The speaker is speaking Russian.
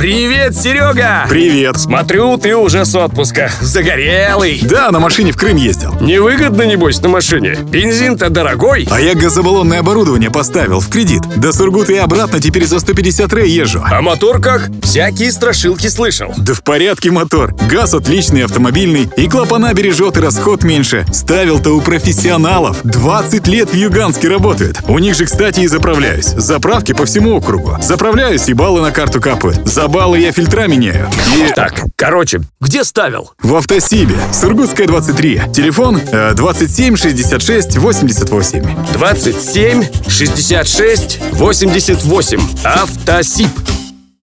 Привет, Серега! Привет. Смотрю, ты уже с отпуска. Загорелый. Да, на машине в Крым ездил. Невыгодно, небось, на машине. Бензин-то дорогой. А я газобаллонное оборудование поставил в кредит. До Сургута и обратно теперь за 150 рей езжу. А мотор как? Всякие страшилки слышал. Да в порядке мотор. Газ отличный, автомобильный. И клапана бережет, и расход меньше. Ставил-то у профессионалов. 20 лет в Юганске работают. У них же, кстати, и заправляюсь. Заправки по всему округу. Заправляюсь, и баллы на карту капают. За баллы я фильтра меняю. И... Так, короче, где ставил? В Автосибе. Сургутская, 23. Телефон 27 66 88. 27 66 88. Автосип.